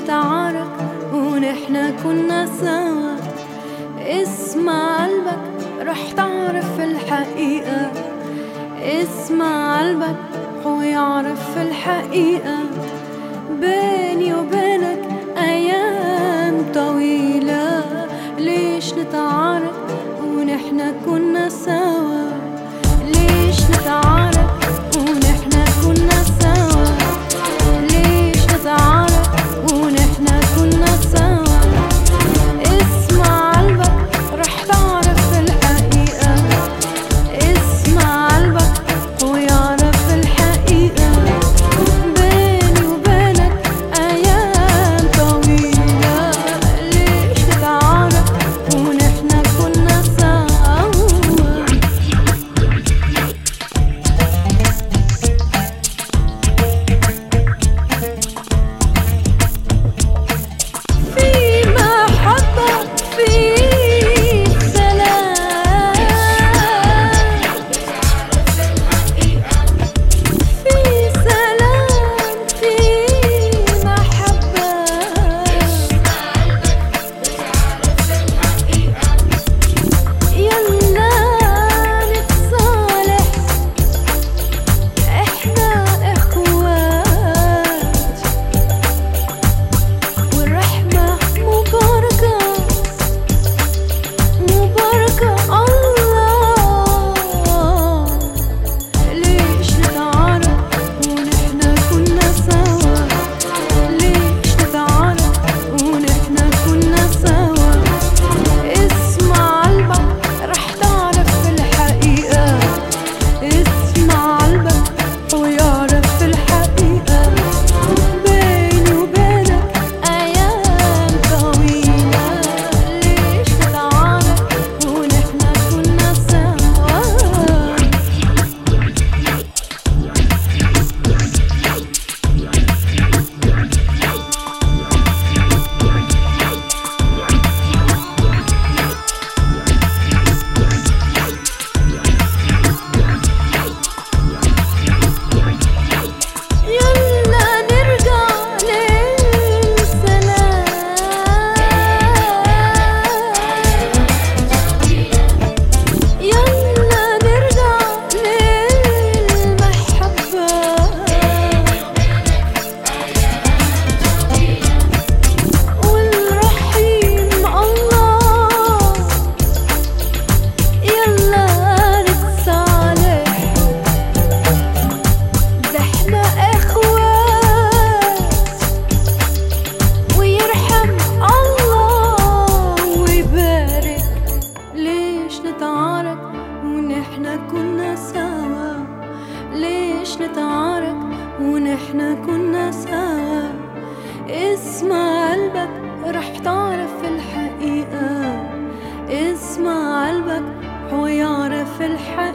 نتعارك ونحنا كنا سوا. اسمع قلبك رح تعرف الحقيقة، اسمع قلبك ويعرف الحقيقة. بيني وبينك أيام طويلة، ليش نتعارك ونحنا كنا سوا؟ ليش نتعارك ونحنا كنا سوا؟ ليش نتعارك ونحنا كنا سوا؟ اسمع قلبك رح تعرف الحقيقة، اسمع قلبك ويعرف الحقيقة. بيني وبينك أيام طويلة، ليش نتعارك ونحنا كنا سوا؟ ليش نتعارك ونحنا كنا سوا؟ اسمع قلبك رح تعرف الحقيقة، اسمع قلبك ويعرف الحقيقة.